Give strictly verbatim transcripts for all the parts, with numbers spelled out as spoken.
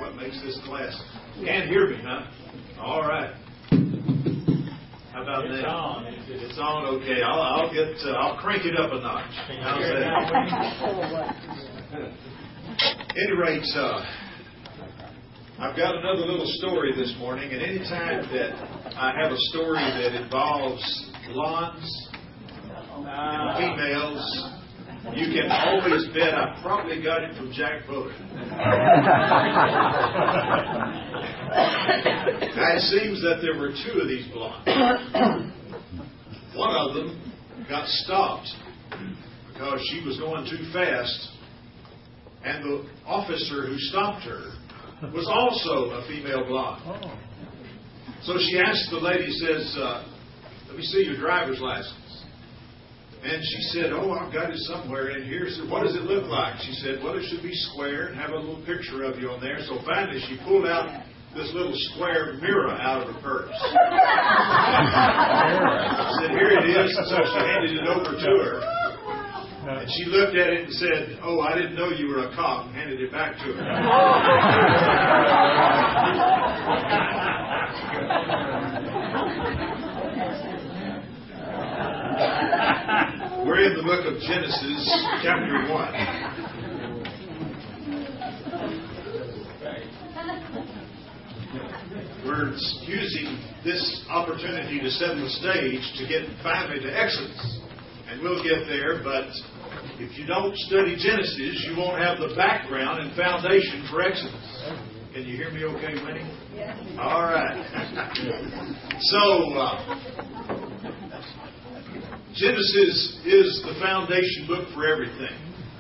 what makes this class. Can't hear me, huh? All right. How about it's that? On. It's on. Okay. I'll, I'll get. Uh, I'll crank it up a notch. How's that? At any rate, uh, I've got another little story this morning, and any time that I have a story that involves blondes and females, you can always bet I probably got it from Jack Buller. Now, it seems that there were two of these blondes. One of them got stopped because she was going too fast, and the officer who stopped her was also a female blonde. So she asked the lady, says, uh, let me see your driver's license. And she said, oh, I've got it somewhere in here. She said, what does it look like? She said, well, it should be square and have a little picture of you on there. So finally she pulled out this little square mirror out of her purse. I said, here it is. And so she handed it over to her. And she looked at it and said, oh, I didn't know you were a cop, and handed it back to her. We're in the book of Genesis, chapter one. We're using this opportunity to set the stage to get finally to Exodus. And we'll get there, but if you don't study Genesis, you won't have the background and foundation for Exodus. Can you hear me okay, Winnie? Yes. All right. So, uh, Genesis is the foundation book for everything.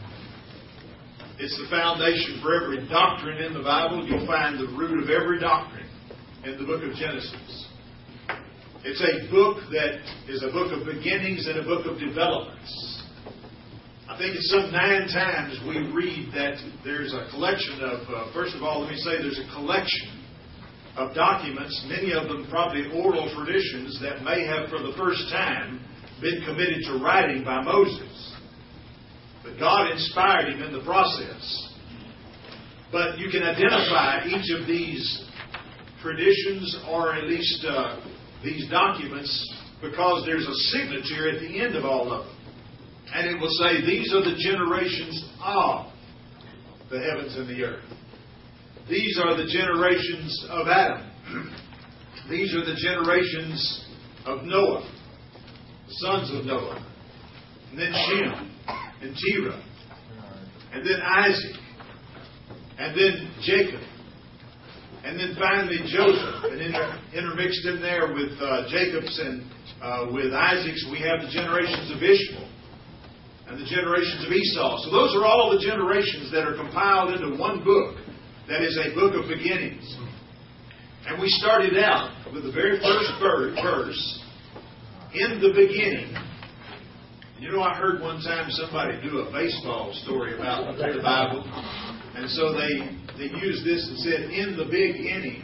It's the foundation for every doctrine in the Bible. You'll find the root of every doctrine in the book of Genesis. It's a book that is a book of beginnings and a book of developments. I think it's some nine times we read that there's a collection of, uh, first of all, let me say there's a collection of documents, many of them probably oral traditions that may have for the first time been committed to writing by Moses. But God inspired him in the process. But you can identify each of these traditions, or at least uh, these documents, because there's a signature at the end of all of them. And it will say, these are the generations of the heavens and the earth. These are the generations of Adam. These are the generations of Noah, the sons of Noah. And then Shem and Terah. And then Isaac. And then Jacob. And then finally Joseph. And inter- intermixed in there with uh, Jacob's and uh, with Isaac's, we have the generations of Ishmael and the generations of Esau. So those are all the generations that are compiled into one book that is a book of beginnings. And we started out with the very first verse, in the beginning. You know, I heard one time somebody do a baseball story about the Bible. And so they, they used this and said, in the big inning.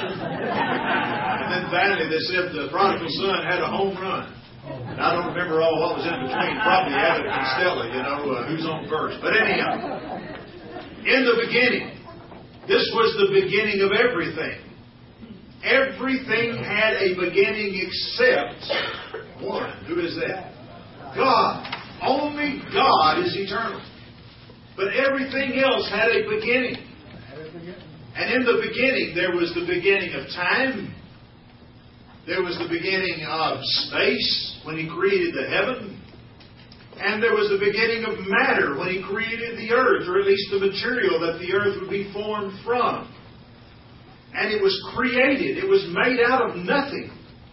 And then finally they said the prodigal son had a home run. And I don't remember all what was in between. Probably Abbott and Costello, you know, uh, who's on first. But anyhow, in the beginning, this was the beginning of everything. Everything had a beginning except one. Who is that? God. Only God is eternal. But everything else had a beginning. And in the beginning, there was the beginning of time. There was the beginning of space when He created the heaven. And there was the beginning of matter when He created the earth, or at least the material that the earth would be formed from. And it was created. It was made out of nothing.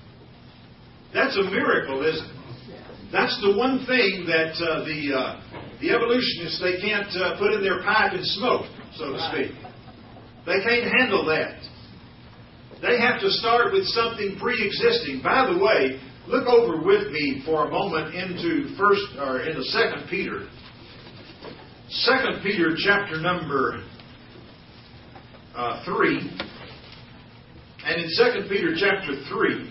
That's a miracle, isn't it? That's the one thing that uh, the uh, the evolutionists, they can't uh, put in their pipe and smoke, so to speak. They can't handle that. They have to start with something pre-existing. By the way, look over with me for a moment into first or into Second Peter. Second Peter, chapter number uh, three, and in Second Peter, chapter three,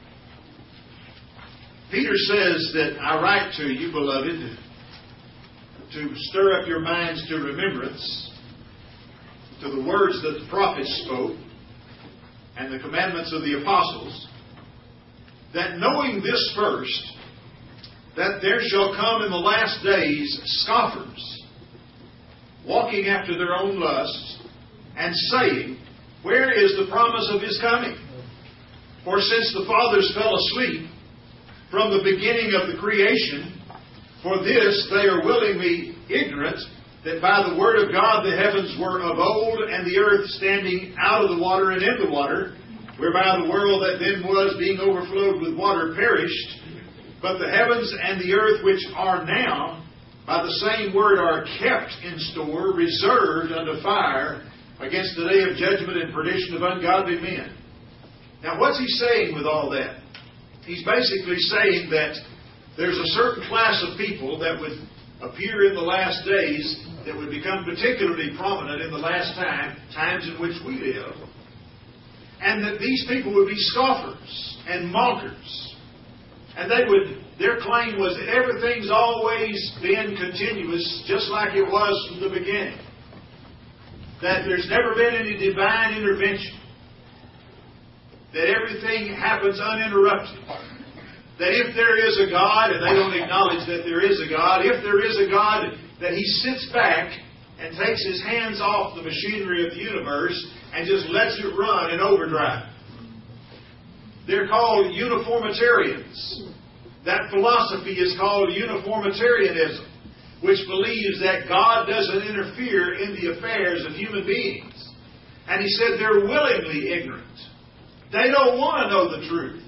Peter says that I write to you, beloved, to stir up your minds to remembrance to the words that the prophets spoke and the commandments of the apostles, that knowing this first, that there shall come in the last days scoffers, walking after their own lusts, and saying, where is the promise of His coming? For since the fathers fell asleep from the beginning of the creation, for this they are willingly ignorant, that by the word of God the heavens were of old, and the earth standing out of the water and in the water, whereby the world that then was, being overflowed with water, perished. But the heavens and the earth which are now, by the same word, are kept in store, reserved unto fire, against the day of judgment and perdition of ungodly men. Now, what's he saying with all that? He's basically saying that there's a certain class of people that would appear in the last days that would become particularly prominent in the last time, times in which we live, and that these people would be scoffers and mockers. And they would, their claim was that everything's always been continuous, just like it was from the beginning. That there's never been any divine intervention. That everything happens uninterrupted. That if there is a God, and they don't acknowledge that there is a God, if there is a God, that He sits back and takes His hands off the machinery of the universe and just lets it run in overdrive. They're called uniformitarians. That philosophy is called uniformitarianism, which believes that God doesn't interfere in the affairs of human beings. And he said they're willingly ignorant. They don't want to know the truth.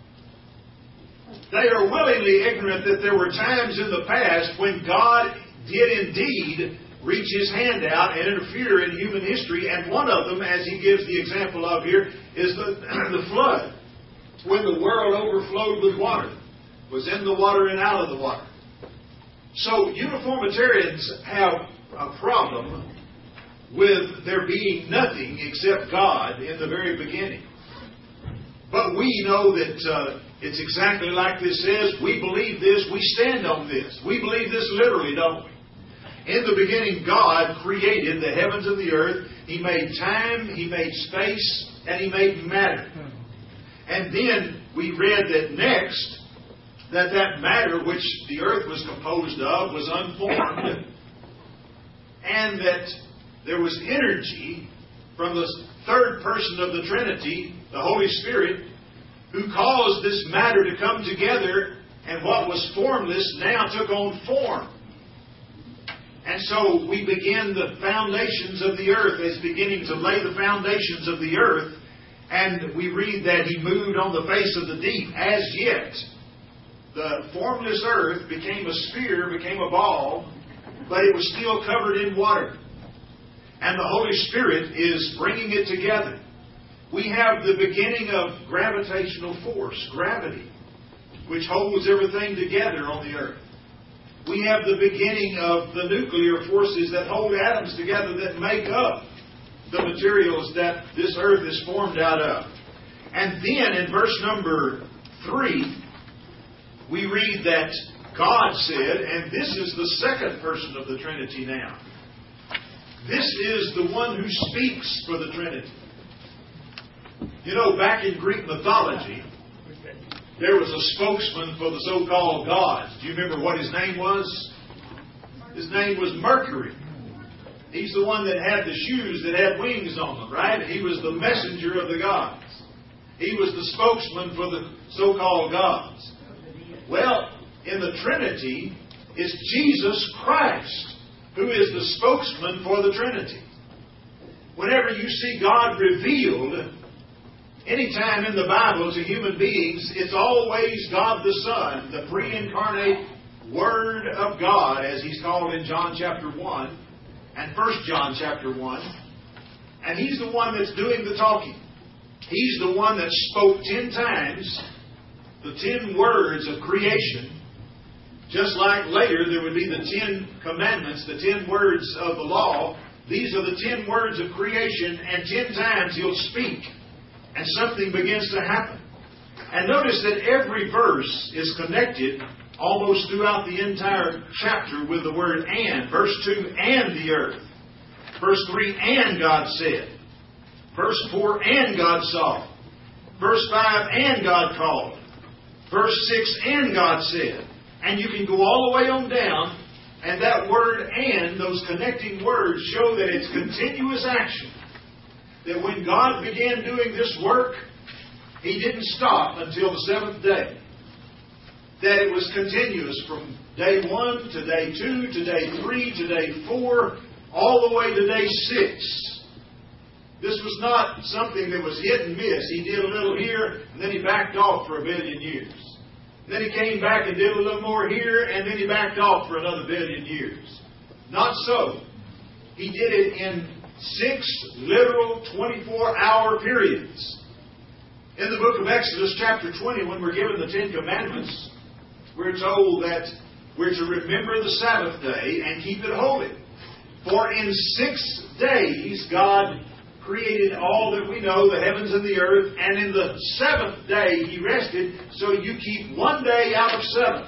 They are willingly ignorant that there were times in the past when God did indeed reach His hand out and interfere in human history. And one of them, as he gives the example of here, is the, the flood. When the world overflowed with water, was in the water and out of the water. So uniformitarians have a problem with there being nothing except God in the very beginning. But we know that uh, it's exactly like this says. We believe this. We stand on this. We believe this literally, don't we? In the beginning, God created the heavens and the earth. He made time, He made space, and He made matter. And then we read that next, that that matter which the earth was composed of was unformed, and that there was energy from the third person of the Trinity, the Holy Spirit, who caused this matter to come together, and what was formless now took on form. And so we begin the foundations of the earth, as beginning to lay the foundations of the earth. And we read that He moved on the face of the deep. As yet, the formless earth became a sphere, became a ball, but it was still covered in water. And the Holy Spirit is bringing it together. We have the beginning of gravitational force, gravity, which holds everything together on the earth. We have the beginning of the nuclear forces that hold atoms together that make up the materials that this earth is formed out of. And then in verse number three, we read that God said, and this is the second person of the Trinity now. This is the one who speaks for the Trinity. You know, back in Greek mythology, there was a spokesman for the so-called gods. Do you remember what his name was? His name was Mercury. He's the one that had the shoes that had wings on them, right? He was the messenger of the gods. He was the spokesman for the so-called gods. Well, in the Trinity, it's Jesus Christ who is the spokesman for the Trinity. Whenever you see God revealed, anytime in the Bible to human beings, it's always God the Son, the pre-incarnate Word of God, as He's called in John chapter one and First John chapter one. And He's the one that's doing the talking. He's the one that spoke ten times the ten words of creation. Just like later there would be the ten commandments, the ten words of the law. These are the ten words of creation, and ten times He'll speak. And something begins to happen. And notice that every verse is connected almost throughout the entire chapter with the word and. Verse two, and the earth. Verse three, and God said. Verse four, and God saw. Verse five, and God called. Verse six, and God said. And you can go all the way on down, and that word and, those connecting words, show that it's continuous action. That when God began doing this work, He didn't stop until the seventh day. That it was continuous from day one to day two to day three to day four, all the way to day six. This was not something that was hit and miss. He did a little here, and then He backed off for a billion years. Then He came back and did a little more here, and then He backed off for another billion years. Not so. He did it in six literal twenty-four hour periods. In the book of Exodus chapter twenty, when we're given the Ten Commandments, we're told that we're to remember the Sabbath day and keep it holy. For in six days God created all that we know, the heavens and the earth, and in the seventh day He rested, so you keep one day out of seven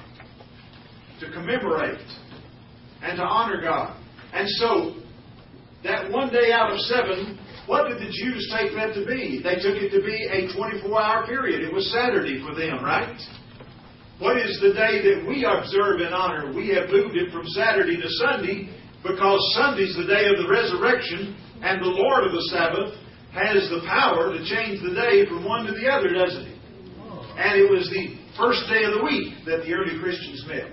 to commemorate and to honor God. And so, that one day out of seven, what did the Jews take that to be? They took it to be a twenty-four hour period. It was Saturday for them, right? What is the day that we observe and honor? We have moved it from Saturday to Sunday because Sunday's the day of the resurrection, and the Lord of the Sabbath has the power to change the day from one to the other, doesn't He? And it was the first day of the week that the early Christians met.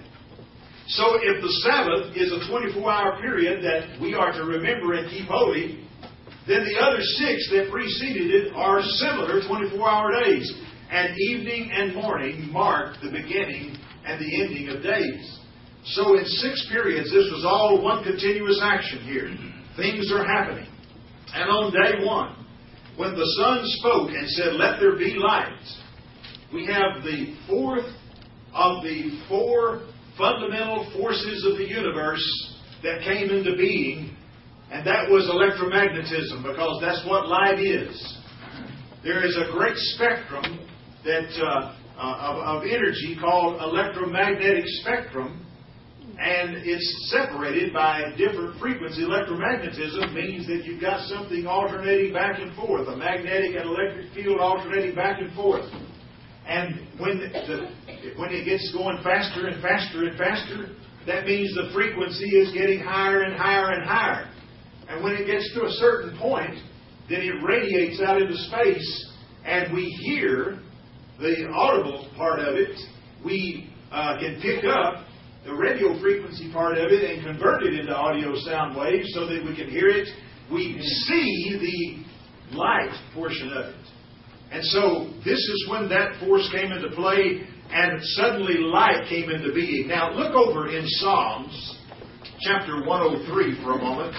So if the Sabbath is a twenty-four hour period that we are to remember and keep holy, then the other six that preceded it are similar twenty-four hour days. And evening and morning mark the beginning and the ending of days. So in six periods, this was all one continuous action here. Things are happening. And on day one, when the Son spoke and said, "Let there be light," we have the fourth of the four fundamental forces of the universe that came into being, and that was electromagnetism, because that's what light is. There is a great spectrum that uh, uh, of, of energy called electromagnetic spectrum, and it's separated by different frequency. Electromagnetism means that you've got something alternating back and forth, a magnetic and electric field alternating back and forth. And when the, when it gets going faster and faster and faster, that means the frequency is getting higher and higher and higher. And when it gets to a certain point, then it radiates out into space, and we hear the audible part of it. We uh, can pick up the radio frequency part of it and convert it into audio sound waves so that we can hear it. We see the light portion of it. And so this is when that force came into play, and suddenly light came into being. Now look over in Psalms chapter one oh three for a moment.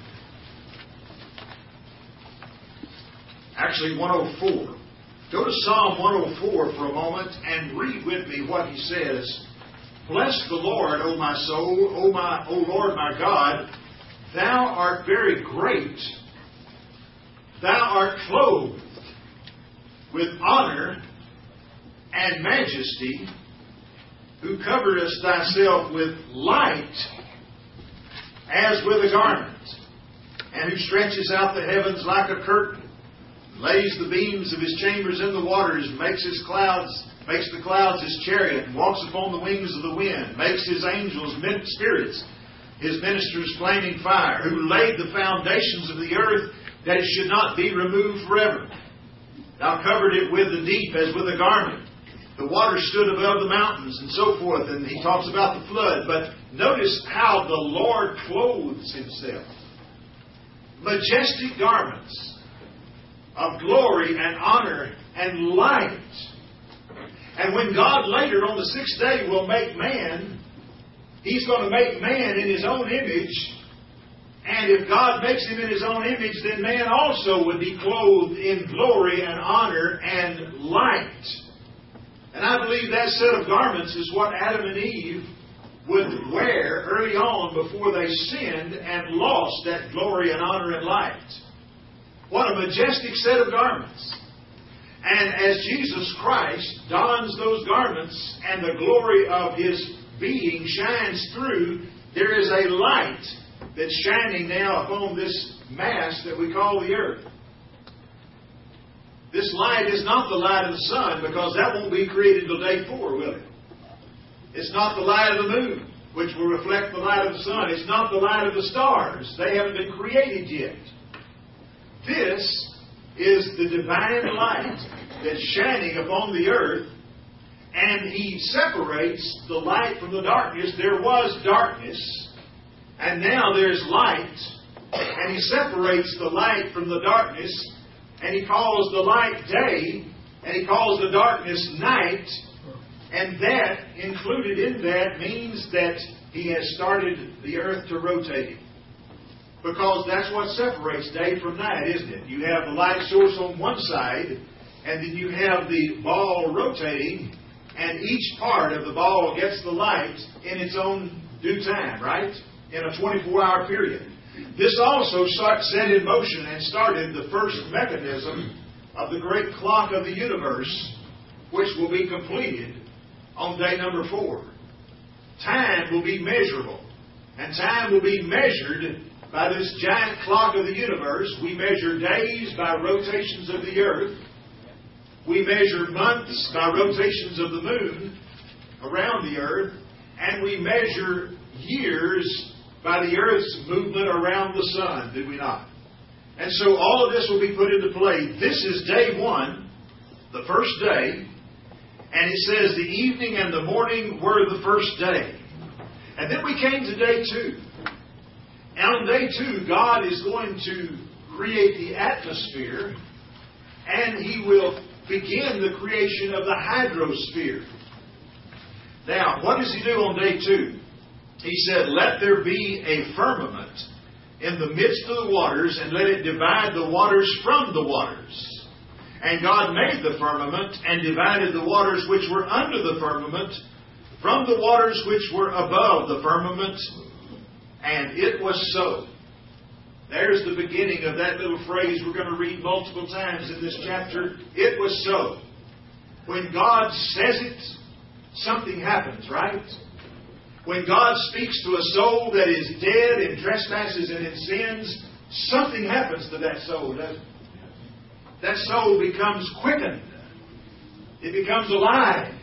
Actually one oh four. Go to Psalm one oh four for a moment and read with me what he says. "Bless the Lord, O my soul, O my, O Lord my God. Thou art very great. Thou art clothed with honor and majesty, who coverest thyself with light as with a garment, and who stretches out the heavens like a curtain, lays the beams of his chambers in the waters, makes his clouds, makes the clouds his chariot, and walks upon the wings of the wind, makes his angels spirits, his ministers flaming fire, who laid the foundations of the earth, that it should not be removed forever. Thou covered it with the deep as with a garment. The water stood above the mountains," and so forth. And he talks about the flood. But notice how the Lord clothes Himself. Majestic garments of glory and honor and light. And when God later on the sixth day will make man, He's going to make man in His own image. And if God makes him in His own image, then man also would be clothed in glory and honor and light. And I believe that set of garments is what Adam and Eve would wear early on before they sinned and lost that glory and honor and light. What a majestic set of garments. And as Jesus Christ dons those garments and the glory of His being shines through, there is a light that's shining now upon this mass that we call the earth. This light is not the light of the sun, because that won't be created till day four, will it? It's not the light of the moon, which will reflect the light of the sun. It's not the light of the stars. They haven't been created yet. This is the divine light that's shining upon the earth, and He separates the light from the darkness. There was darkness, and now there's light, and He separates the light from the darkness, and He calls the light day, and He calls the darkness night, and that, included in that, means that He has started the earth to rotate. Because that's what separates day from night, isn't it? You have the light source on one side, and then you have the ball rotating, and each part of the ball gets the light in its own due time, right? In a twenty-four hour period. This also set in motion and started the first mechanism of the great clock of the universe, which will be completed on day number four. Time will be measurable, and time will be measured by this giant clock of the universe. We measure days by rotations of the earth. We measure months by rotations of the moon around the earth. And we measure years by the earth's movement around the sun, do we not? And so all of this will be put into play. This is day one, the first day. And it says the evening and the morning were the first day. And then we came to day two. And on day two, God is going to create the atmosphere, and He will begin the creation of the hydrosphere. Now, what does He do on day two? He said, "Let there be a firmament in the midst of the waters, and let it divide the waters from the waters. And God made the firmament, and divided the waters which were under the firmament from the waters which were above the firmament. And it was so." There's the beginning of that little phrase we're going to read multiple times in this chapter. It was so. When God says it, something happens, right? When God speaks to a soul that is dead in trespasses and in sins, something happens to that soul, doesn't it? That soul becomes quickened. It becomes alive.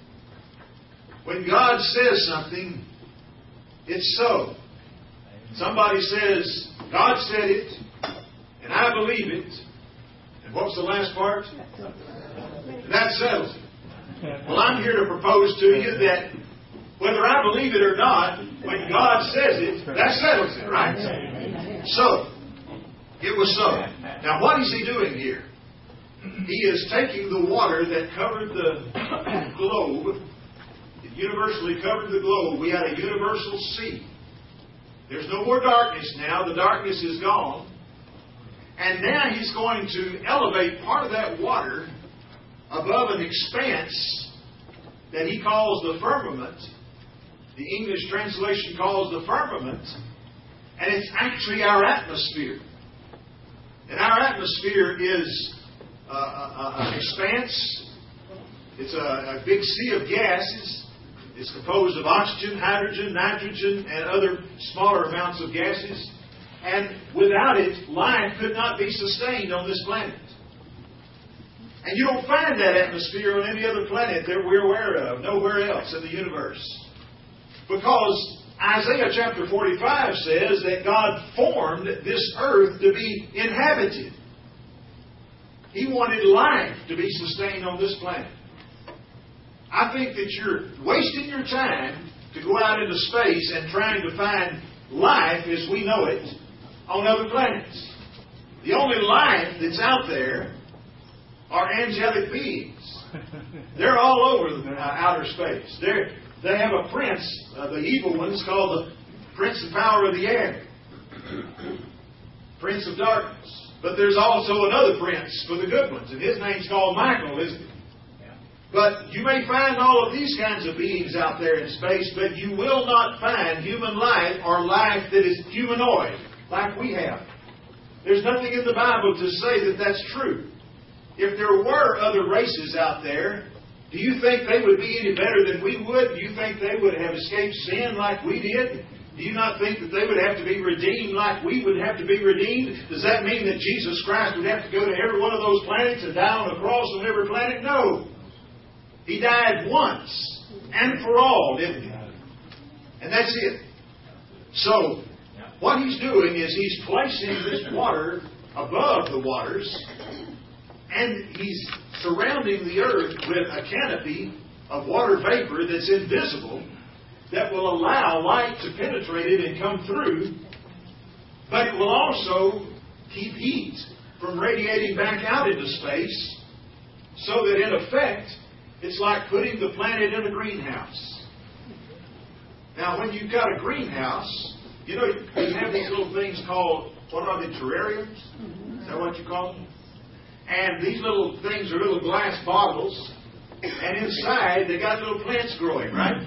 When God says something, it's so. Somebody says, "God said it, and I believe it." And what's the last part? That settles it. Well, I'm here to propose to you that whether I believe it or not, when God says it, that settles it, right? So, it was so. Now, what is He doing here? He is taking the water that covered the globe, it universally covered the globe. We had a universal sea. There's no more darkness now. The darkness is gone. And now He's going to elevate part of that water above an expanse that He calls the firmament. The English translation calls the firmament. And it's actually our atmosphere. And our atmosphere is uh, uh, an expanse. It's a, a big sea of gases. It's composed of oxygen, hydrogen, nitrogen, and other smaller amounts of gases. And without it, life could not be sustained on this planet. And you don't find that atmosphere on any other planet that we're aware of, nowhere else in the universe. Because Isaiah chapter forty-five says that God formed this earth to be inhabited. He wanted life to be sustained on this planet. I think that you're wasting your time to go out into space and trying to find life as we know it on other planets. The only life that's out there are angelic beings. They're all over the outer space. They're, they have a prince, uh, the evil ones, called the prince and power of the air. Prince of darkness. But there's also another prince for the good ones, and his name's called Michael, isn't it? But you may find all of these kinds of beings out there in space, but you will not find human life or life that is humanoid, like we have. There's nothing in the Bible to say that that's true. If there were other races out there, do you think they would be any better than we would? Do you think they would have escaped sin like we did? Do you not think that they would have to be redeemed like we would have to be redeemed? Does that mean that Jesus Christ would have to go to every one of those planets and die on a cross on every planet? No. He died once and for all, didn't He? And that's it. So, what He's doing is He's placing this water above the waters, and He's surrounding the earth with a canopy of water vapor that's invisible, that will allow light to penetrate it and come through, but it will also keep heat from radiating back out into space, so that in effect, it's like putting the planet in a greenhouse. Now, when you've got a greenhouse, you know, you have these little things called, what are they, terrariums? Is that what you call them? And these little things are little glass bottles, and inside they got little plants growing, right?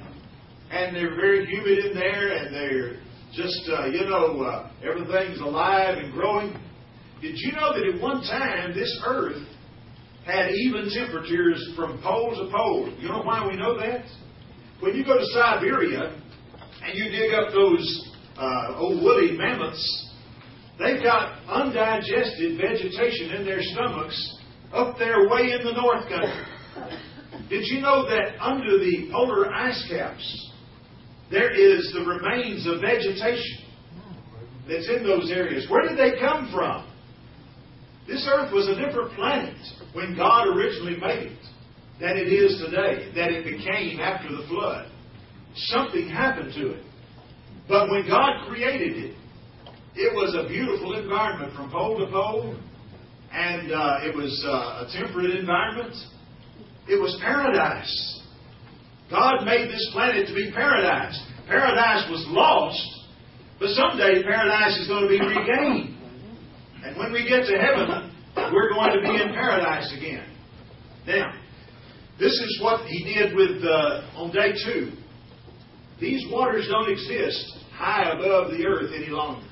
And they're very humid in there, and they're just, uh, you know, uh, everything's alive and growing. Did you know that at one time this earth had even temperatures from pole to pole? You know why we know that? When you go to Siberia and you dig up those uh, old woolly mammoths, they've got undigested vegetation in their stomachs up there way in the North Country. Did you know that under the polar ice caps, there is the remains of vegetation that's in those areas? Where did they come from? This earth was a different planet when God originally made it than it is today, that it became after the flood. Something happened to it. But when God created it, it was a beautiful environment from pole to pole, and uh, it was uh, a temperate environment. It was paradise. God made this planet to be paradise. Paradise was lost, but someday paradise is going to be regained. And when we get to heaven, we're going to be in paradise again. Now, this is what He did with uh, on day two. These waters don't exist high above the earth any longer.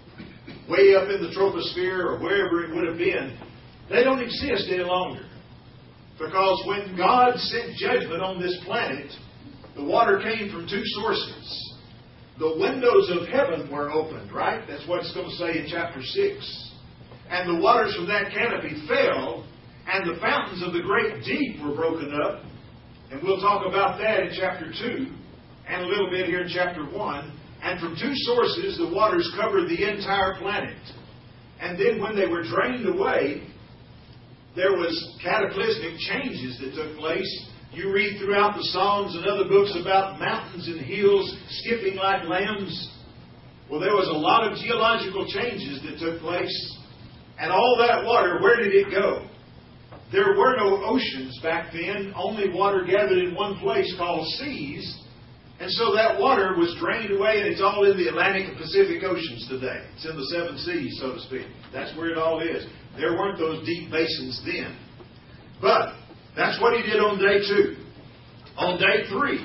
Way up in the troposphere or wherever it would have been, they don't exist any longer. Because when God sent judgment on this planet, the water came from two sources. The windows of heaven were opened, right? That's what it's going to say in chapter six. And the waters from that canopy fell, and the fountains of the great deep were broken up. And we'll talk about that in chapter two, and a little bit here in chapter one. And from two sources, the waters covered the entire planet. And then when they were drained away, there was cataclysmic changes that took place. You read throughout the Psalms and other books about mountains and hills skipping like lambs. Well, there was a lot of geological changes that took place. And all that water, where did it go? There were no oceans back then, only water gathered in one place called seas. And so that water was drained away, and it's all in the Atlantic and Pacific Oceans today. It's in the seven seas, so to speak. That's where it all is. There weren't those deep basins then. But that's what He did on day two. On day three,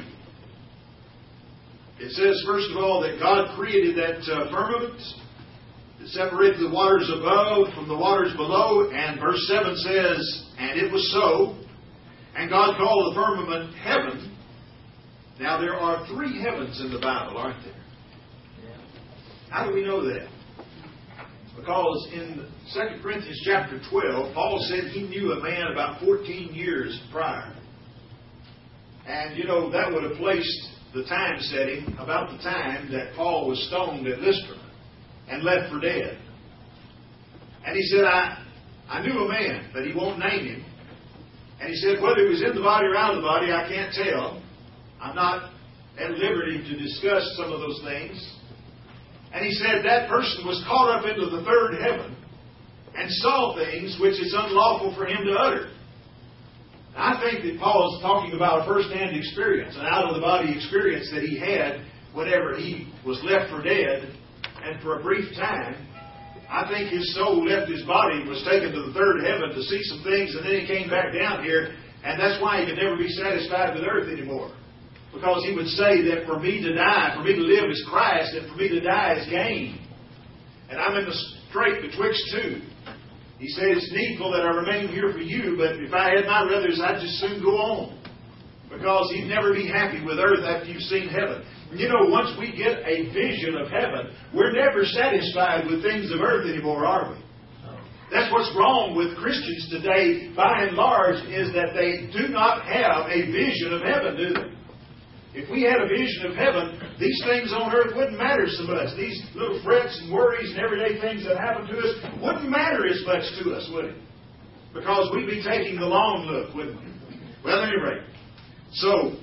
it says, first of all, that God created that uh, firmament that separated the waters above from the waters below. And verse seven says, and it was so. And God called the firmament heaven. Now, there are three heavens in the Bible, aren't there? How do we know that? Because in Second Corinthians chapter twelve, Paul said he knew a man about fourteen years prior. And, you know, that would have placed the time setting about the time that Paul was stoned at Lystra and left for dead. And he said, I, I knew a man, but he won't name him. And he said, whether he was in the body or out of the body, I can't tell. I'm not at liberty to discuss some of those things. And he said that person was caught up into the third heaven and saw things which it's unlawful for him to utter. I think that Paul is talking about a first-hand experience, an out-of-the-body experience that he had whenever he was left for dead. And for a brief time, I think his soul left his body, was taken to the third heaven to see some things, and then he came back down here. And that's why he could never be satisfied with earth anymore. Because he would say that for me to die, for me to live is Christ, and for me to die is gain. And I'm in the strait betwixt two. He said, it's needful that I remain here for you, but if I had my ruthers, I'd just soon go on. Because he'd never be happy with earth after you've seen heaven. You know, once we get a vision of heaven, we're never satisfied with things of earth anymore, are we? That's what's wrong with Christians today, by and large, is that they do not have a vision of heaven, do they? If we had a vision of heaven, these things on earth wouldn't matter so much. These little frets and worries and everyday things that happen to us wouldn't matter as much to us, would it? Because we'd be taking the long look, wouldn't we? Well, at any rate, so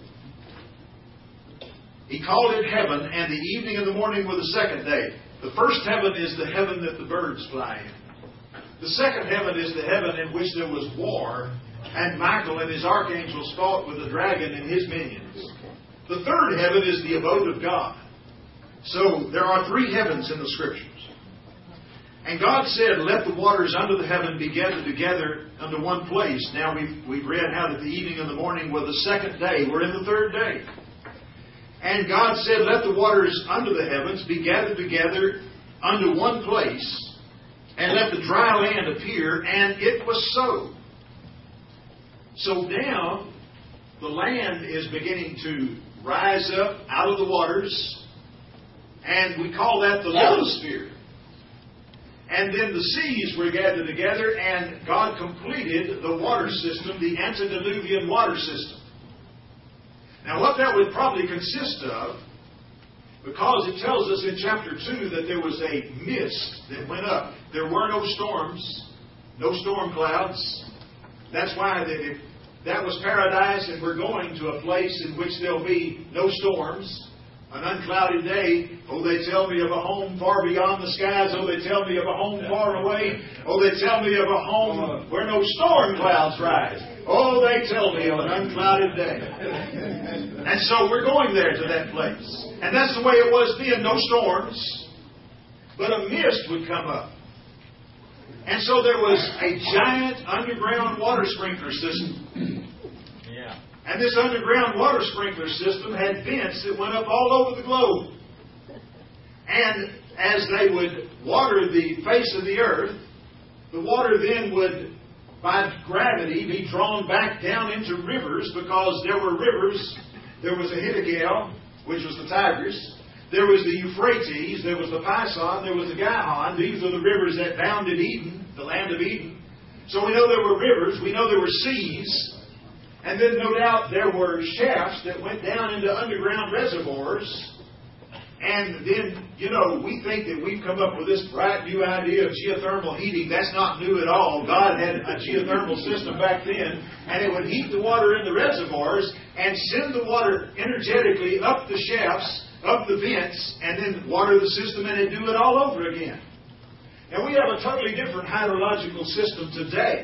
He called it heaven, and the evening and the morning were the second day. The first heaven is the heaven that the birds fly in. The second heaven is the heaven in which there was war, and Michael and his archangels fought with the dragon and his minions. The third heaven is the abode of God. So there are three heavens in the Scriptures. And God said, let the waters under the heaven be gathered together unto one place. Now we've, we've read how that the evening and the morning were the second day. We're in the third day. And God said, let the waters under the heavens be gathered together unto one place, and let the dry land appear, and it was so. So now, the land is beginning to rise up out of the waters, and we call that the lithosphere. And then the seas were gathered together, and God completed the water system, the antediluvian water system. Now, what that would probably consist of, because it tells us in chapter two that there was a mist that went up. There were no storms, no storm clouds. That's why they, that was paradise, and we're going to a place in which there'll be no storms. An unclouded day. Oh, they tell me of a home far beyond the skies. Oh, they tell me of a home far away. Oh, they tell me of a home where no storm clouds rise. Oh, they tell me of an unclouded day. And so we're going there to that place. And that's the way it was then. No storms. But a mist would come up. And so there was a giant underground water sprinkler system. Yeah. And this underground water sprinkler system had vents that went up all over the globe. And as they would water the face of the earth, the water then would, by gravity, be drawn back down into rivers, because there were rivers. There was the Hiddekel, which was the Tigris. There was the Euphrates. There was the Pison. There was the Gihon. These are the rivers that bounded Eden, the land of Eden. So we know there were rivers. We know there were seas. And then, no doubt, there were shafts that went down into underground reservoirs. And then, you know, we think that we've come up with this bright new idea of geothermal heating. That's not new at all. God had a geothermal system back then, and it would heat the water in the reservoirs and send the water energetically up the shafts, up the vents, and then water the system, and it'd do it all over again. And we have a totally different hydrological system today.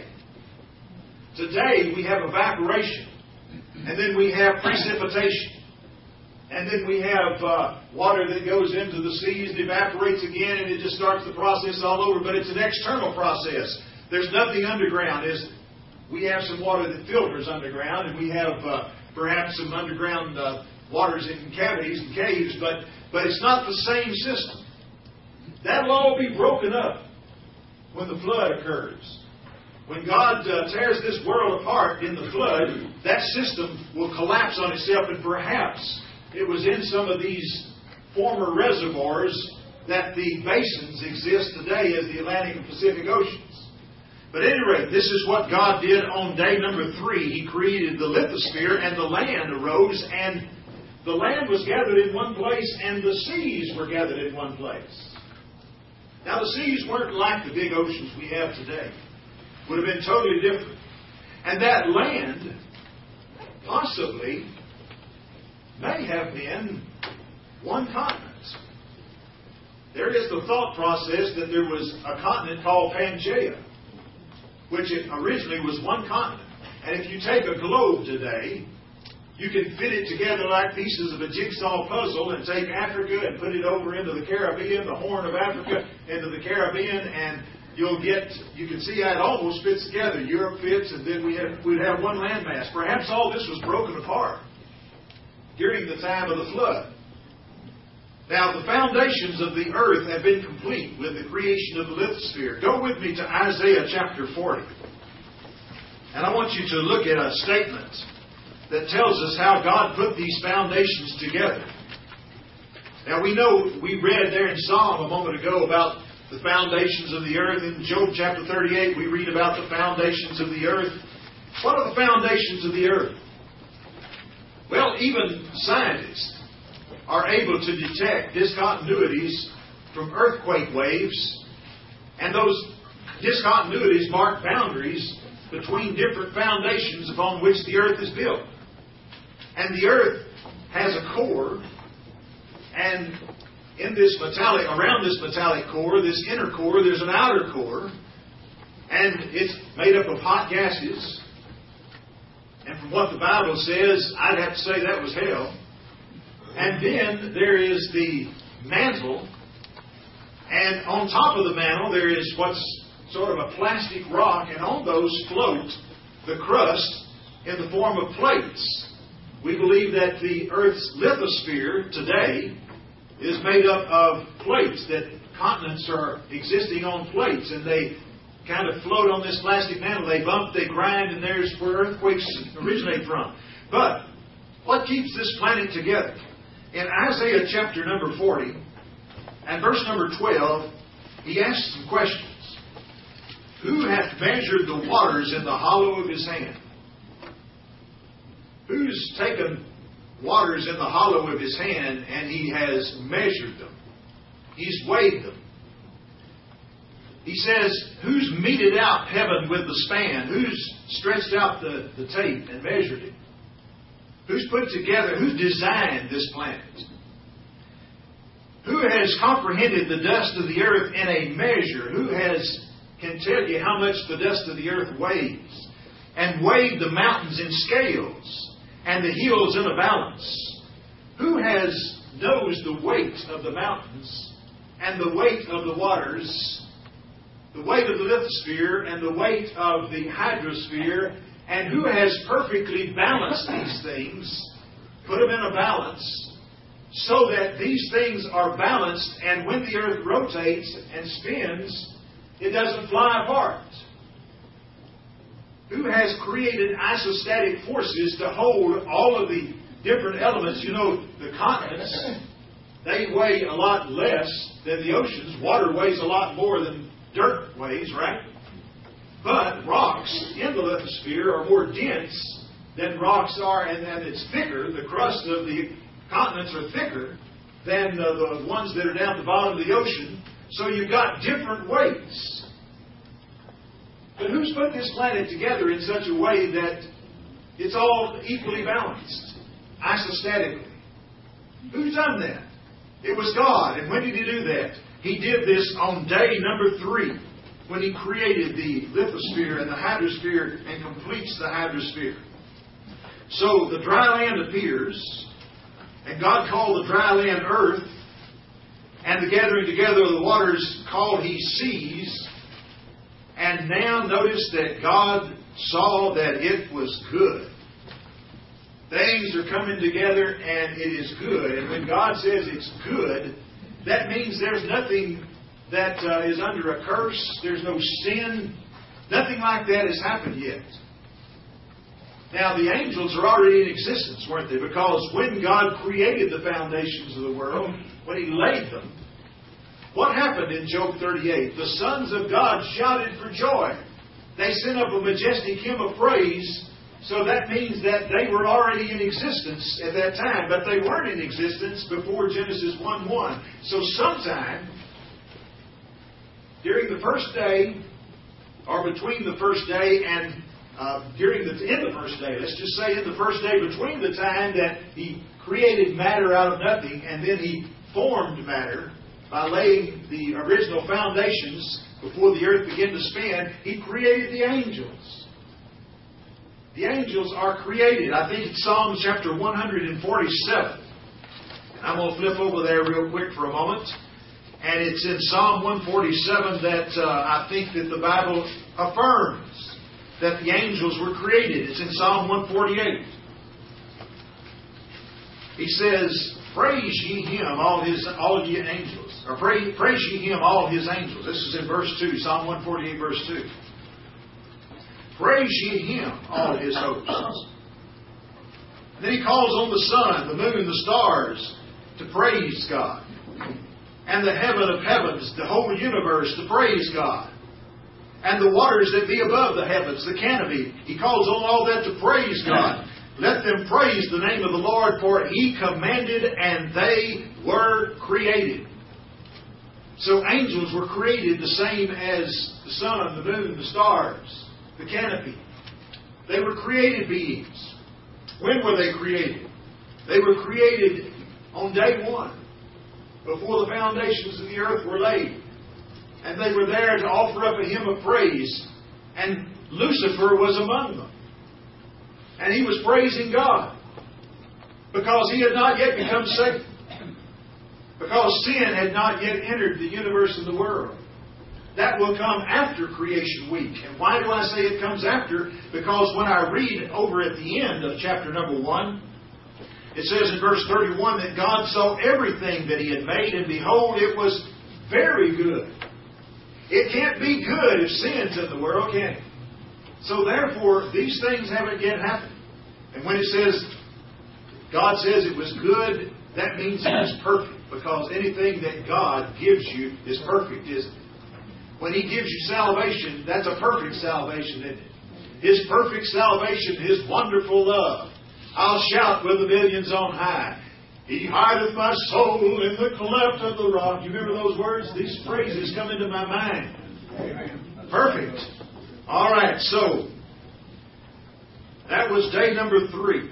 Today we have evaporation, and then we have precipitation. And then we have uh, water that goes into the seas, it evaporates again, and it just starts the process all over. But it's an external process. There's nothing underground, is it? We have some water that filters underground, and we have uh, perhaps some underground uh, waters in cavities and caves, but, but it's not the same system. That'll all be broken up when the flood occurs. When God uh, tears this world apart in the flood, that system will collapse on itself, and perhaps it was in some of these former reservoirs that the basins exist today as the Atlantic and Pacific Oceans. But at any rate, this is what God did on day number three. He created the lithosphere, and the land arose, and the land was gathered in one place, and the seas were gathered in one place. Now, the seas weren't like the big oceans we have today. Would have been totally different. And that land, possibly, may have been one continent. There is the thought process that there was a continent called Pangaea, which originally was one continent. And if you take a globe today, you can fit it together like pieces of a jigsaw puzzle and take Africa and put it over into the Caribbean, the Horn of Africa into the Caribbean, and you'll get, you can see how it almost fits together. Europe fits, and then we have, we'd have one landmass. Perhaps all this was broken apart during the time of the flood. Now, the foundations of the earth have been complete with the creation of the lithosphere. Go with me to Isaiah chapter forty. And I want you to look at a statement that tells us how God put these foundations together. Now we know, we read there in Psalm a moment ago about the foundations of the earth. In Job chapter thirty-eight, we read about the foundations of the earth. What are the foundations of the earth? Well, even scientists are able to detect discontinuities from earthquake waves, and those discontinuities mark boundaries between different foundations upon which the earth is built. And the earth has a core, and in this metallic, around this metallic core, this inner core, there's an outer core, and it's made up of hot gases. And from what the Bible says, I'd have to say that was hell. And then there is the mantle, and on top of the mantle there is what's sort of a plastic rock, and on those float the crust in the form of plates. We believe that the Earth's lithosphere today is made up of plates, that continents are existing on plates, and they kind of float on this plastic mantle. They bump, they grind, and there's where earthquakes originate from. But what keeps this planet together? In Isaiah chapter number forty and verse number twelve, he asks some questions. Who hath measured the waters in the hollow of his hand? Who's taken waters in the hollow of his hand and he has measured them? He's weighed them. He says, who's meted out heaven with the span? Who's stretched out the, the tape and measured it? Who's put together, who's designed this planet? Who has comprehended the dust of the earth in a measure? Who has can tell you how much the dust of the earth weighs, and weighed the mountains in scales, and the hills in a balance? Who has knows the weight of the mountains, and the weight of the waters, the weight of the lithosphere, and the weight of the hydrosphere, and who has perfectly balanced these things, put them in a balance, so that these things are balanced, and when the earth rotates and spins, it doesn't fly apart? Who has created isostatic forces to hold all of the different elements? You know, the continents, they weigh a lot less than the oceans. Water weighs a lot more than dirt weighs, right? But rocks in the lithosphere are more dense than rocks are, and, and it's thicker. The crust of the continents are thicker than uh, the ones that are down at the bottom of the ocean. So you've got different weights. But who's put this planet together in such a way that it's all equally balanced, isostatically? Who's done that? It was God. And when did He do that? He did this on day number three, when He created the lithosphere and the hydrosphere and completes the hydrosphere. So the dry land appears, and God called the dry land earth, and the gathering together of the waters called He seas. And now notice that God saw that it was good. Things are coming together and it is good. And when God says it's good, that means there's nothing that uh, is under a curse. There's no sin. Nothing like that has happened yet. Now, the angels are already in existence, weren't they? Because when God created the foundations of the world, when He laid them, what happened in Job thirty-eight? The sons of God shouted for joy. They sent up a majestic hymn of praise. So that means that they were already in existence at that time. But they weren't in existence before Genesis one one. So sometime during the first day, or between the first day and uh, during the in the first day, let's just say in the first day, between the time that He created matter out of nothing and then He formed matter by laying the original foundations before the earth began to spin, He created the angels. The angels are created. I think it's Psalm chapter one forty-seven. And I'm going to flip over there real quick for a moment. And it's in Psalm one forty-seven that uh, I think that the Bible affirms that the angels were created. It's in Psalm one forty-eight. He says, praise ye Him, all His, all ye angels. Or praise, praise ye Him, all His angels. This is in verse two, Psalm one forty-eight, verse two. Praise ye Him, all His hosts. And then He calls on the sun, the moon, the stars, to praise God. And the heaven of heavens, the whole universe, to praise God. And the waters that be above the heavens, the canopy. He calls on all that to praise God. Let them praise the name of the Lord, for He commanded and they were created. So angels were created the same as the sun, the moon, the stars, the canopy. They were created beings. When were they created? They were created on day one, before the foundations of the earth were laid. And they were there to offer up a hymn of praise. And Lucifer was among them. And he was praising God, because he had not yet become Satan. Because sin had not yet entered the universe and the world. That will come after creation week. And why do I say it comes after? Because when I read over at the end of chapter number one, it says in verse thirty-one that God saw everything that He had made, and behold, it was very good. It can't be good if sin's in the world, can it? So therefore, these things haven't yet happened. And when it says, God says it was good, that means it was perfect. Because anything that God gives you is perfect, isn't it? When He gives you salvation, that's a perfect salvation, isn't it? His perfect salvation, His wonderful love. I'll shout with the millions on high. He hideth my soul in the cleft of the rock. You remember those words? These phrases come into my mind. Amen. Perfect. All right, so that was day number three.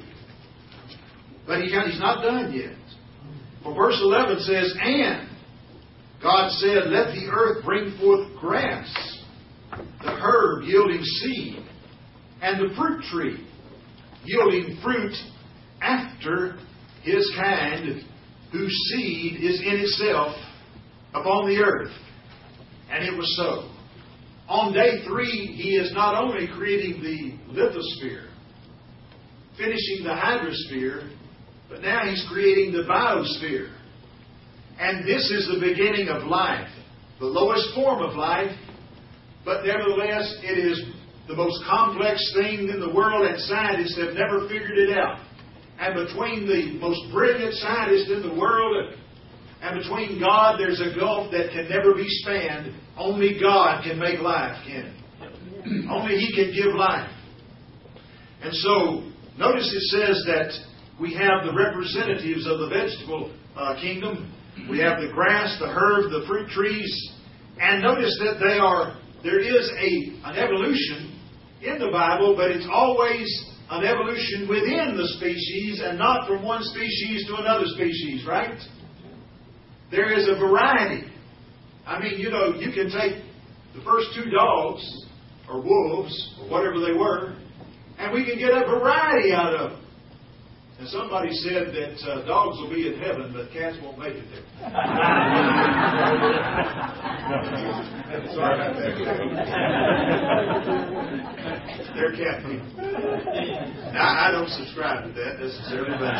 But he, he's not done yet. For verse eleven says, and God said, let the earth bring forth grass, the herb yielding seed, and the fruit tree yielding fruit after his kind, whose seed is in itself upon the earth. And it was so. On day three, He is not only creating the lithosphere, finishing the hydrosphere, but now He's creating the biosphere. And this is the beginning of life, the lowest form of life, but nevertheless, it is the most complex thing in the world, and scientists have never figured it out. And between the most brilliant scientists in the world and between God, there's a gulf that can never be spanned. Only God can make life, can He? Only He can give life. And so, notice it says that we have the representatives of the vegetable uh, kingdom. We have the grass, the herb, the fruit trees. And notice that they are, there is a an evolution in the Bible, but it's always an evolution within the species and not from one species to another species, right? There is a variety. I mean, you know, you can take the first two dogs, or wolves, or whatever they were, and we can get a variety out of them. And somebody said that uh, dogs will be in heaven, but cats won't make it there. Sorry about that. They're cat people. Now, I don't subscribe to that necessarily, but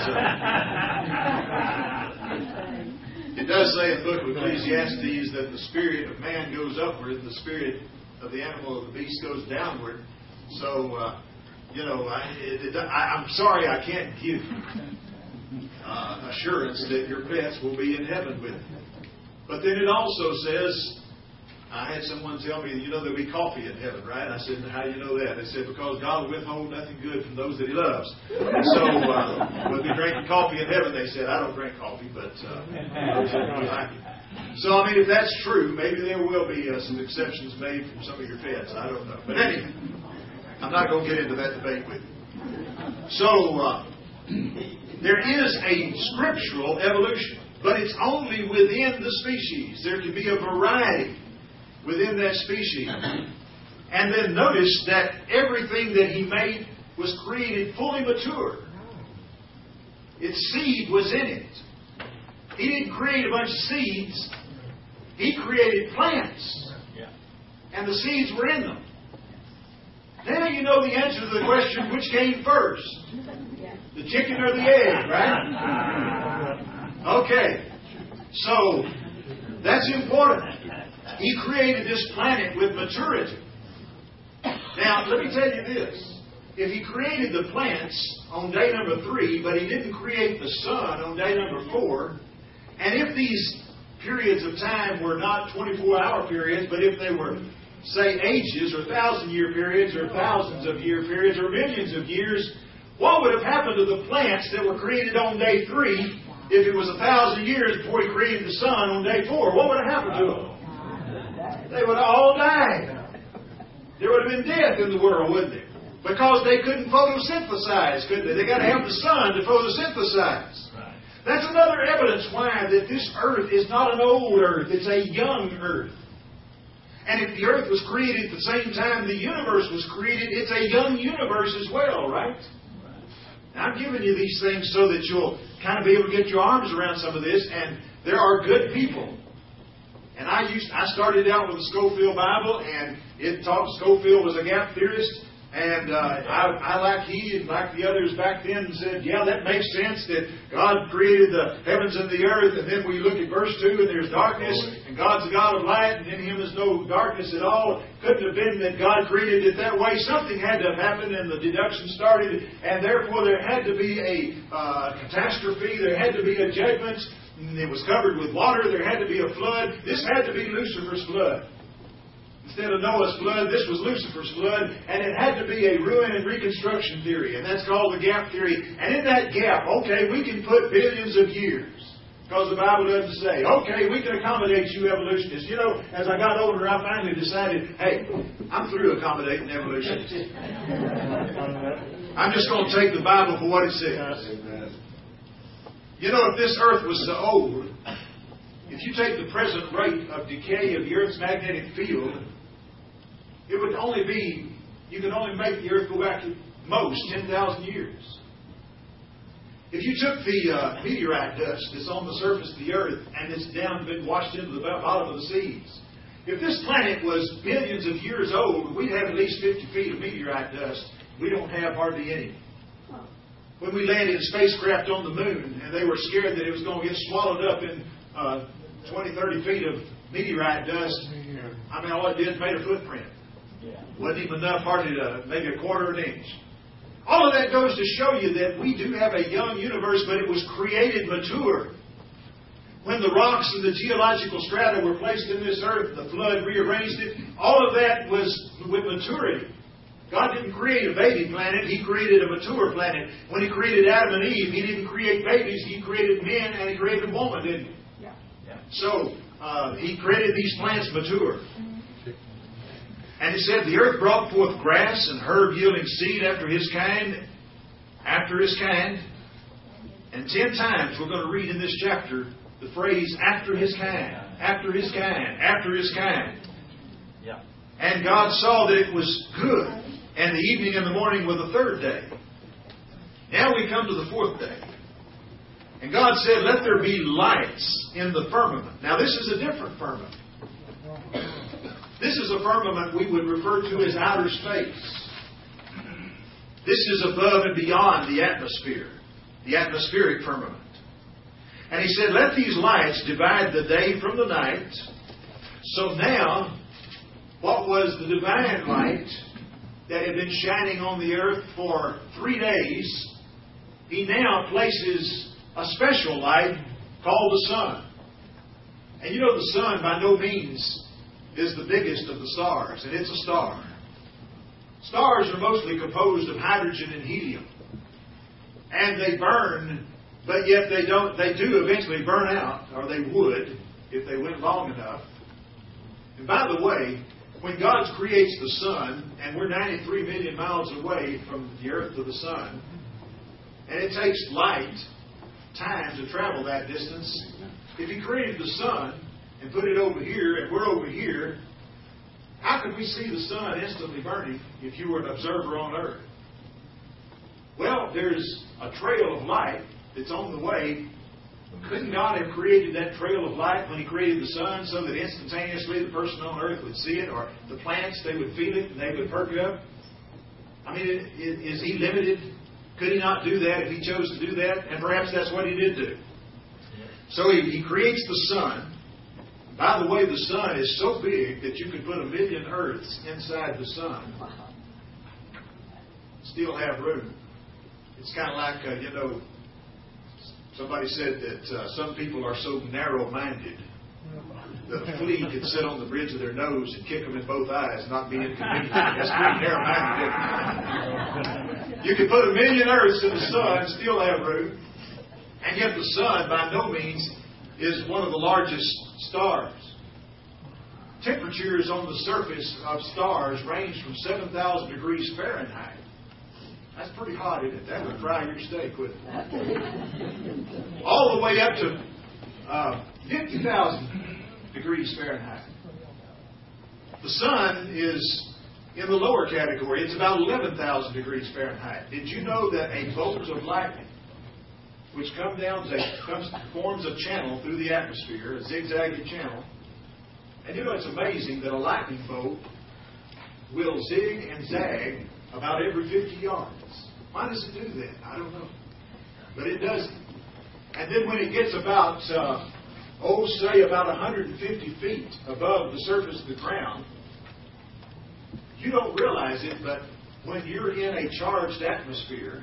uh, it does say in the book of Ecclesiastes that the spirit of man goes upward, and the spirit of the animal or the beast goes downward. So, uh, you know, I, it, it, I, I'm sorry I can't give uh, assurance that your pets will be in heaven with you. But then it also says, I had someone tell me, you know, there'll be coffee in heaven, right? I said, how do you know that? They said, because God will withhold nothing good from those that He loves. And so uh, we'll be drinking coffee in heaven. They said, I don't drink coffee, but uh, those that like it. So, I mean, if that's true, maybe there will be uh, some exceptions made from some of your pets. I don't know. But anyway, I'm not going to get into that debate with you. So, uh, there is a scriptural evolution, but it's only within the species. There can be a variety within that species. And then notice that everything that He made was created fully mature. Its seed was in it. He didn't create a bunch of seeds. He created plants. And the seeds were in them. Now you know the answer to the question, which came first? The chicken or the egg, right? Okay. So, that's important. He created this planet with maturity. Now, let me tell you this. If He created the plants on day number three, but He didn't create the sun on day number four, And if these periods of time were not twenty-four hour periods, but if they were, say, ages or thousand-year periods or thousands of year periods or millions of years, what would have happened to the plants that were created on day three if it was a thousand years before He created the sun on day four? What would have happened to them? They would have all died. There would have been death in the world, wouldn't there? Because they couldn't photosynthesize, could they? They got to have the sun to photosynthesize. That's another evidence why that this earth is not an old earth. It's a young earth. And if the earth was created at the same time the universe was created, it's a young universe as well, right? Now, I'm giving you these things so that you'll kind of be able to get your arms around some of this. And there are good people. And I used I started out with the Scofield Bible, and it taught Scofield was a gap theorist. And uh, I, I, like he and like the others back then, said, yeah, that makes sense that God created the heavens and the earth. And then we look at verse two, and there's darkness, and God's a God of light, and in Him is no darkness at all. Couldn't have been that God created it that way. Something had to have happened, and the deduction started, and therefore there had to be a uh, catastrophe. There had to be a judgment. It was covered with water. There had to be a flood. This had to be Lucifer's flood. Instead of Noah's flood, this was Lucifer's flood, and it had to be a ruin and reconstruction theory, and that's called the gap theory. And in that gap, okay, we can put billions of years, because the Bible doesn't say, okay, we can accommodate you evolutionists. You know, as I got older, I finally decided, hey, I'm through accommodating evolutionists. I'm just going to take the Bible for what it says. You know, if this earth was so old, if you take the present rate of decay of the Earth's magnetic field, it would only be, you can only make the Earth go back at most ten thousand years. If you took the uh, meteorite dust that's on the surface of the Earth and it's down, been washed into the bottom of the seas, if this planet was billions of years old, we'd have at least fifty feet of meteorite dust. We don't have hardly any. When we landed a spacecraft on the moon and they were scared that it was going to get swallowed up in uh, twenty, thirty feet of meteorite dust, I mean, all it did was made a footprint. Wasn't even enough, hardly to maybe a quarter of an inch. All of that goes to show you that we do have a young universe, but it was created mature. When the rocks and the geological strata were placed in this earth, the flood rearranged it. All of that was with maturity. God didn't create a baby planet. He created a mature planet. When He created Adam and Eve, He didn't create babies. He created men and He created a woman, didn't He? Yeah. Yeah. So, uh, He created these plants mature. And He said, the earth brought forth grass and herb yielding seed after his kind, after his kind. And ten times we're going to read in this chapter the phrase, after his kind, after his kind, after his kind. Yeah. And God saw that it was good. And the evening and the morning were the third day. Now we come to the fourth day. And God said, let there be lights in the firmament. Now this is a different firmament. This is a firmament we would refer to as outer space. This is above and beyond the atmosphere, the atmospheric firmament. And He said, let these lights divide the day from the night. So now, what was the divine light that had been shining on the earth for three days, He now places a special light called the sun. And you know the sun by no means is the biggest of the stars, and it's a star. Stars are mostly composed of hydrogen and helium. And they burn, but yet they don't they do eventually burn out, or they would if they went long enough. And by the way, when God creates the sun, and we're ninety-three million miles away from the earth to the sun, and it takes light time to travel that distance, if He created the sun and put it over here, and we're over here, how could we see the sun instantly burning if you were an observer on earth? Well, there's a trail of light that's on the way. Couldn't God have created that trail of light when He created the sun so that instantaneously the person on earth would see it, or the plants, they would feel it and they would perk up? I mean, is He limited? Could He not do that if He chose to do that? And perhaps that's what He did do. So He, he creates the sun. By the way, the sun is so big that you could put a million earths inside the sun. Still have room. It's kind of like, uh, you know, Somebody said that uh, some people are so narrow-minded that a flea could sit on the bridge of their nose and kick them in both eyes and not be inconvenienced. That's pretty narrow-minded. You could put a million Earths in the sun and still have room. And yet the sun, by no means, is one of the largest stars. Temperatures on the surface of stars range from seven thousand degrees Fahrenheit. That's pretty hot, isn't it? That would fry your steak, wouldn't it? All the way up to uh, fifty thousand degrees Fahrenheit. The sun is in the lower category. It's about eleven thousand degrees Fahrenheit. Did you know that a bolt of lightning, which comes down, comes, forms a channel through the atmosphere, a zigzagging channel, and you know it's amazing that a lightning bolt will zig and zag about every fifty yards. Why does it do that? I don't know. But it does. And then when it gets about, uh, oh, say about one hundred fifty feet above the surface of the ground, you don't realize it, but when you're in a charged atmosphere,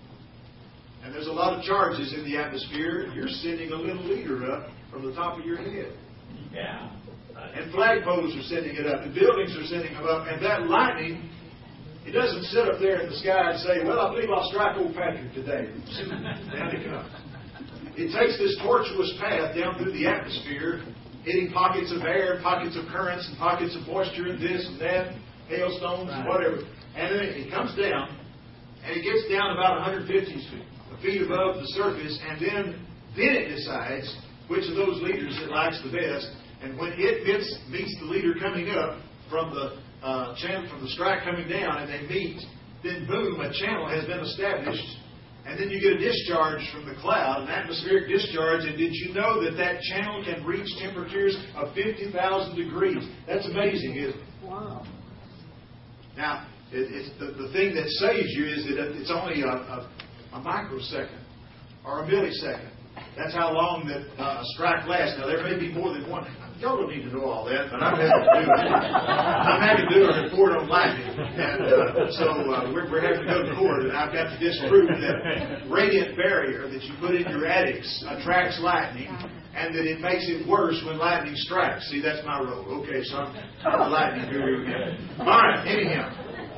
and there's a lot of charges in the atmosphere, you're sending a little leader up from the top of your head. Yeah. And flagpoles are sending it up, and buildings are sending them up, and that lightning, it doesn't sit up there in the sky and say, well, I believe I'll strike old Patrick today. Down it comes. It takes this tortuous path down through the atmosphere, hitting pockets of air, pockets of currents, and pockets of moisture, and this and that, hailstones and whatever. And then it comes down, and it gets down about one hundred fifty feet above the surface, and then, then it decides which of those leaders it likes the best. And when it meets, meets the leader coming up from the uh, channel, from the strike coming down, and they meet, then boom, a channel has been established, and then you get a discharge from the cloud, an atmospheric discharge. And did you know that that channel can reach temperatures of fifty thousand degrees? That's amazing, isn't it? Wow. Now, it, it's the, the thing that saves you is that it's only a, a, a microsecond or a millisecond. That's how long that uh, a strike lasts. Now, there may be more than one. Y'all don't need to know all that, but I'm having to do it. I'm having to do a report on lightning. And uh, so uh, we're, we're having to go to court, and I've got to disprove that radiant barrier that you put in your attics attracts lightning, and that it makes it worse when lightning strikes. See, that's my role. Okay, so I'm, I'm a lightning guru again. All right, anyhow.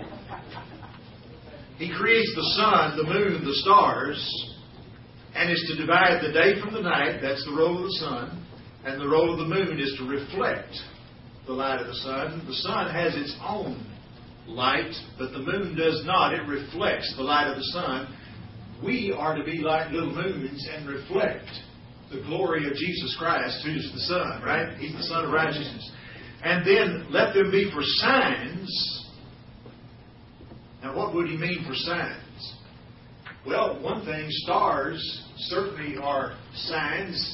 He creates the sun, the moon, the stars, and is to divide the day from the night. That's the role of the sun. And the role of the moon is to reflect the light of the sun. The sun has its own light, but the moon does not. It reflects the light of the sun. We are to be like little moons and reflect the glory of Jesus Christ, who's the sun, right? He's the Son of righteousness. And then let them be for signs. Now, what would he mean for signs? Well, one thing, stars certainly are signs.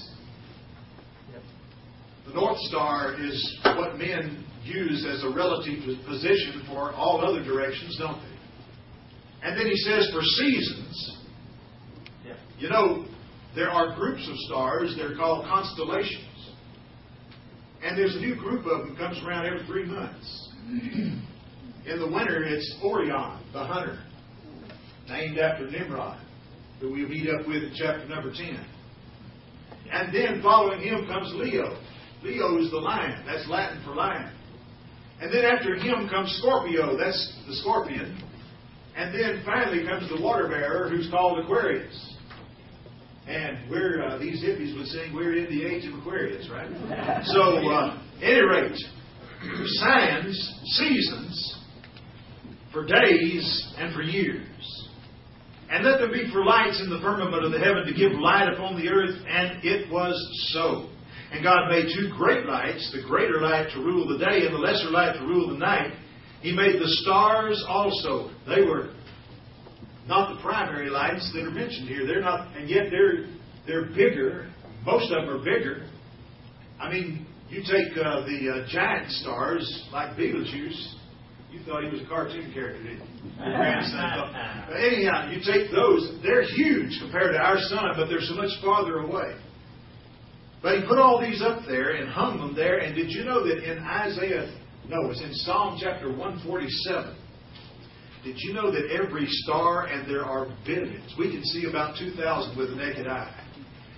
The North Star is what men use as a relative position for all other directions, don't they? And then he says for seasons. Yeah. You know, there are groups of stars. They're called constellations. And there's a new group of them that comes around every three months. In the winter, it's Orion, the hunter, named after Nimrod, who we'll meet up with in chapter number ten. And then following him comes Leo. Leo is the lion. That's Latin for lion. And then after him comes Scorpio. That's the scorpion. And then finally comes the water bearer, who's called Aquarius. And we're, uh, these hippies would sing, we're in the age of Aquarius, right? So, uh, at any rate, signs, seasons, for days and for years. And let them be for lights in the firmament of the heaven to give light upon the earth. And it was so. And God made two great lights, the greater light to rule the day and the lesser light to rule the night. He made the stars also. They were not the primary lights that are mentioned here. They're not, and yet they're they're bigger. Most of them are bigger. I mean, you take uh, the uh, giant stars like Beetlejuice. You thought he was a cartoon character, didn't you? Your grandson thought. But anyhow, you take those. They're huge compared to our sun, but they're so much farther away. But he put all these up there and hung them there. And did you know that in Isaiah, no, it's in Psalm chapter one forty-seven. Did you know that every star, and there are billions, we can see about two thousand with the naked eye.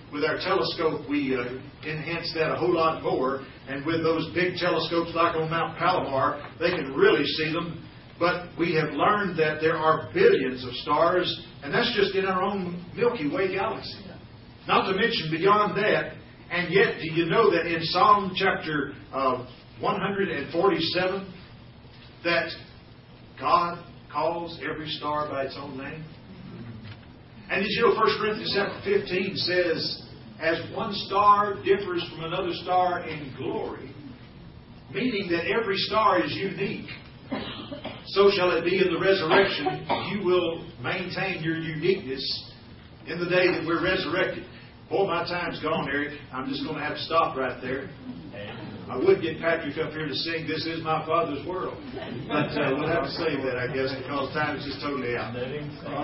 with our telescope, we uh, enhance that a whole lot more. And with those big telescopes like on Mount Palomar, they can really see them. But we have learned that there are billions of stars, and that's just in our own Milky Way galaxy. Not to mention beyond that. And yet, do you know that in Psalm chapter uh, one forty-seven, that God calls every star by its own name? And did you know First Corinthians chapter fifteen says, as one star differs from another star in glory, meaning that every star is unique, so shall it be in the resurrection. You will maintain your uniqueness in the day that we're resurrected. Boy, my time's gone, Eric. I'm just going to have to stop right there. I would get Patrick up here to sing "This Is My Father's World," but uh, we'll have to save that, I guess, because time is just totally out. All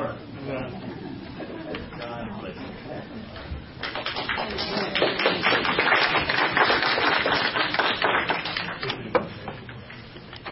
right.